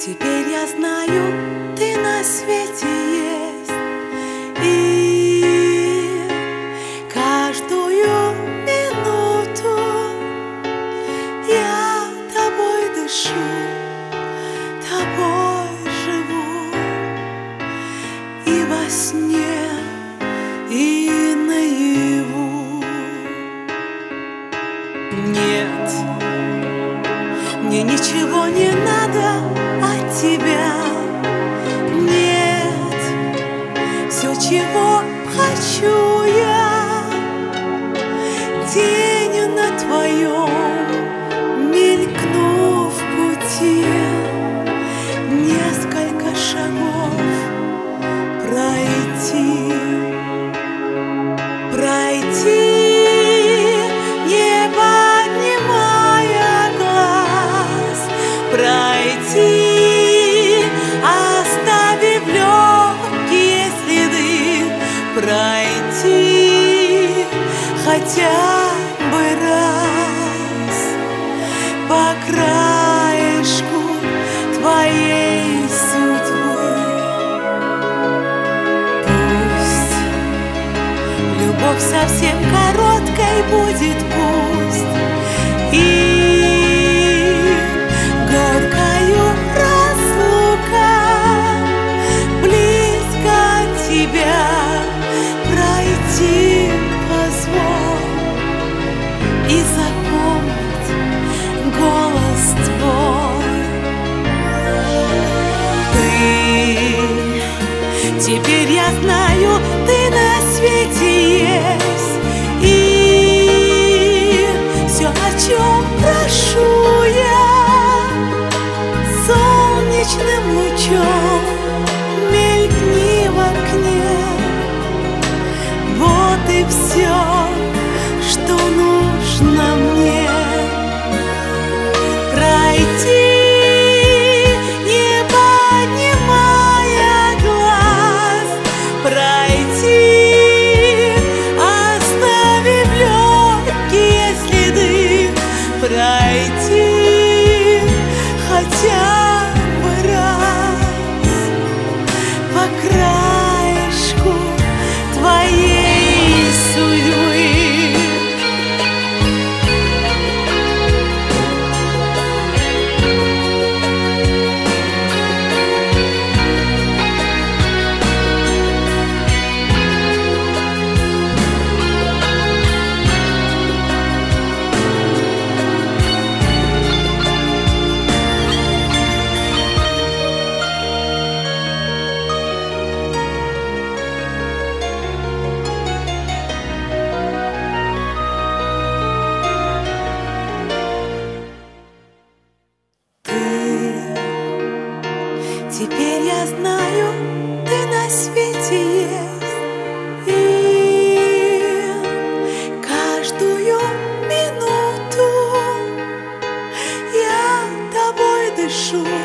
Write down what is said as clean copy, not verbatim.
Теперь я знаю, ты на свете есть, и каждую минуту я тобой дышу, тобой живу, и во сне, и наяву. Нет, мне ничего не надо от тебя. Нет, все, чего хочу я, тенью на твоем мелькну в пути, несколько шагов пройти, не поднимая глаз, пройти, оставив легкие следы, пройти хотя бы раз по краешку твоей судьбы. Пусть любовь совсем короткой будет, пусть и горькою разлука, близко от тебя пройти позволь и запомнить голос твой. Теперь я знаю, ты на свете есть, и все, о чем прошу я, солнечным лучом мелькни в окне. Вот и все, что нужно мне. Пройти, пройти, оставив легкие следы, пройти хотя бы раз по краешку твоей судьбы. Теперь я знаю, ты на свете есть, и каждую минуту я тобой дышу,